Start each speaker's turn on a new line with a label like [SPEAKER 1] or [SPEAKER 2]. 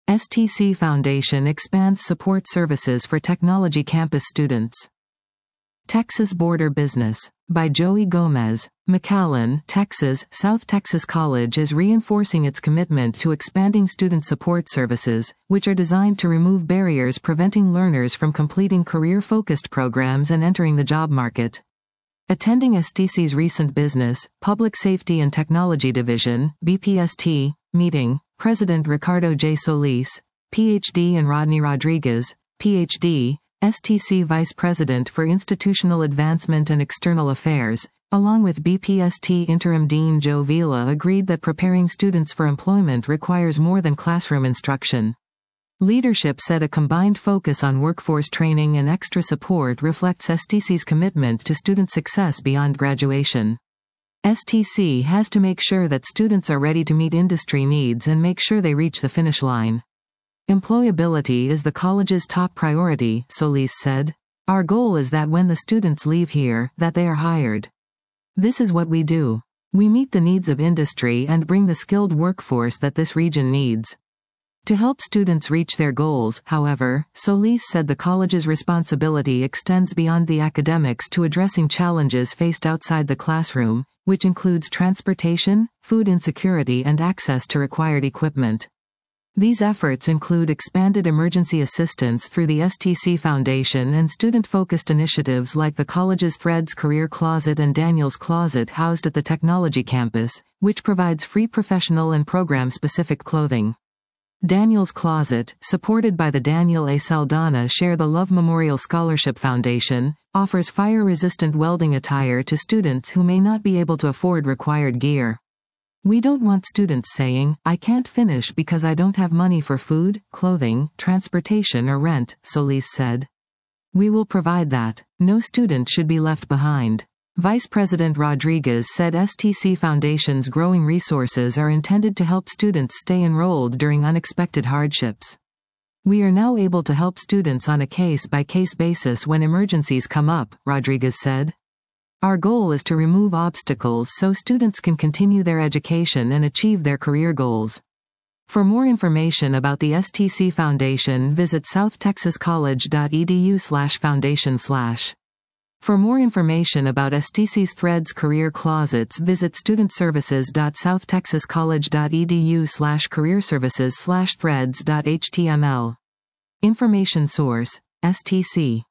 [SPEAKER 1] STC Foundation expands support services for technology campus students. Texas Border Business. By Joey Gomez. McAllen, Texas. South Texas College is reinforcing its commitment to expanding student support services, which are designed to remove barriers preventing learners from completing career-focused programs and entering the job market. Attending STC's recent Business, Public Safety and Technology Division, BPST, meeting, President Ricardo J. Solis, Ph.D. and Rodney Rodriguez, Ph.D., STC Vice President for Institutional Advancement and External Affairs, along with BPST Interim Dean Joe Vila, agreed that preparing students for employment requires more than classroom instruction. Leadership said a combined focus on workforce training and extra support reflects STC's commitment to student success beyond graduation. STC has to make sure that students are ready to meet industry needs and make sure they reach the finish line. Employability is the college's top priority, Solis said. Our goal is that when the students leave here, that they are hired. This is what we do. We meet the needs of industry and bring the skilled workforce that this region needs. To help students reach their goals, however, Solis said the college's responsibility extends beyond the academics to addressing challenges faced outside the classroom, which includes transportation, food insecurity and access to required equipment. These efforts include expanded emergency assistance through the STC Foundation and student-focused initiatives like the college's Threads Career Closet and Daniel's Closet housed at the technology campus, which provides free professional and program-specific clothing. Daniel's Closet, supported by the Daniel A. Saldana Share the Love Memorial Scholarship Foundation, offers fire-resistant welding attire to students who may not be able to afford required gear. We don't want students saying, "I can't finish because I don't have money for food, clothing, transportation or rent," Solis said. We will provide that. No student should be left behind. Vice President Rodriguez said STC Foundation's growing resources are intended to help students stay enrolled during unexpected hardships. We are now able to help students on a case-by-case basis when emergencies come up, Rodriguez said. Our goal is to remove obstacles so students can continue their education and achieve their career goals. For more information about the STC Foundation, visit southtexascollege.edu/foundation/. For more information about STC's Threads Career Closets, visit studentservices.southtexascollege.edu/careerservices/threads.html. Information source: STC.